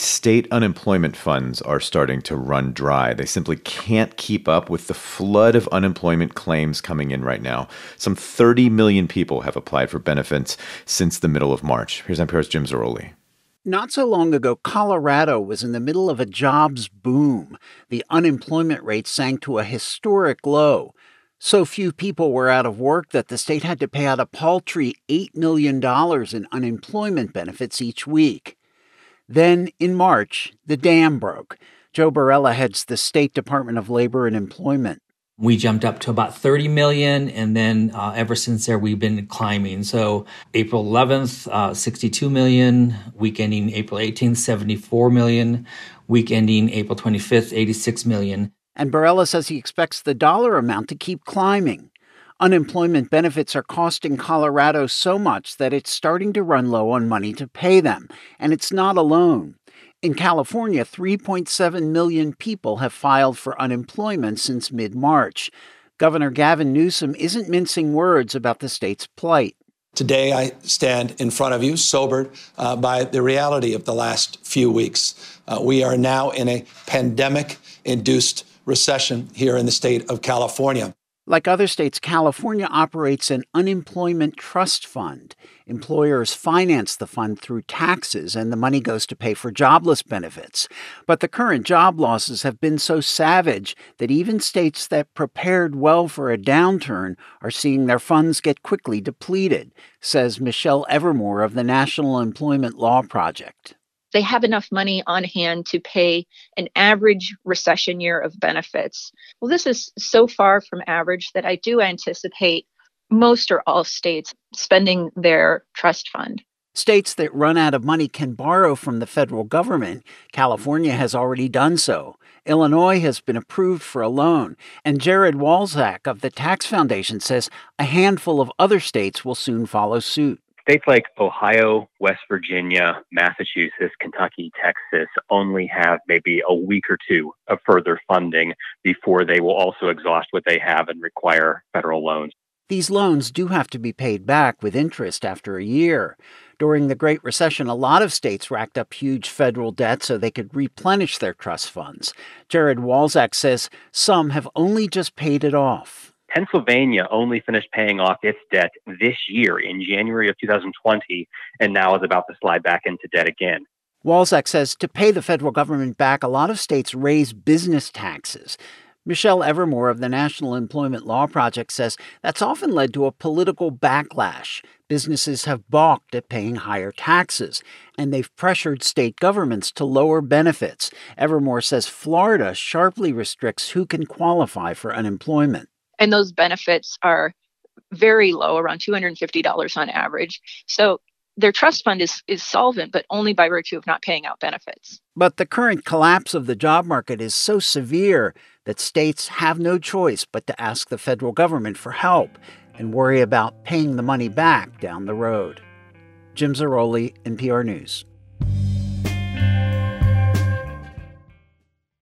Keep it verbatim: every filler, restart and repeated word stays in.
state unemployment funds are starting to run dry. They simply can't keep up with the flood of unemployment claims coming in right now. Some thirty million people have applied for benefits since the middle of March. Here's N P R's Jim Zarroli. Not so long ago, Colorado was in the middle of a jobs boom. The unemployment rate sank to a historic low. So few people were out of work that the state had to pay out a paltry eight million dollars in unemployment benefits each week. Then, in March, the dam broke. Joe Barella heads the State Department of Labor and Employment. We jumped up to about thirty million, and then uh, ever since there, we've been climbing. So April eleventh, uh, sixty-two million, week ending April eighteenth, seventy-four million, week ending April twenty-fifth, eighty-six million. And Barella says he expects the dollar amount to keep climbing. Unemployment benefits are costing Colorado so much that it's starting to run low on money to pay them. And it's not alone. In California, three point seven million people have filed for unemployment since mid-March. Governor Gavin Newsom isn't mincing words about the state's plight. Today, I stand in front of you sobered uh, by the reality of the last few weeks. Uh, we are now in a pandemic-induced recession here in the state of California. Like other states, California operates an unemployment trust fund. Employers finance the fund through taxes, and the money goes to pay for jobless benefits. But the current job losses have been so savage that even states that prepared well for a downturn are seeing their funds get quickly depleted, says Michelle Evermore of the National Employment Law Project. They have enough money on hand to pay an average recession year of benefits. Well, this is so far from average that I do anticipate most or all states spending their trust fund. States that run out of money can borrow from the federal government. California has already done so. Illinois has been approved for a loan. And Jared Walczak of the Tax Foundation says a handful of other states will soon follow suit. States like Ohio, West Virginia, Massachusetts, Kentucky, Texas only have maybe a week or two of further funding before they will also exhaust what they have and require federal loans. These loans do have to be paid back with interest after a year. During the Great Recession, a lot of states racked up huge federal debt so they could replenish their trust funds. Jared Walczak says some have only just paid it off. Pennsylvania only finished paying off its debt this year in January of two thousand twenty, and now is about to slide back into debt again. Walczak says to pay the federal government back, a lot of states raise business taxes. Michelle Evermore of the National Employment Law Project says that's often led to a political backlash. Businesses have balked at paying higher taxes, and they've pressured state governments to lower benefits. Evermore says Florida sharply restricts who can qualify for unemployment. And those benefits are very low, around two hundred fifty dollars on average. So their trust fund is, is solvent, but only by virtue of not paying out benefits. But the current collapse of the job market is so severe that states have no choice but to ask the federal government for help and worry about paying the money back down the road. Jim Zarroli, N P R News.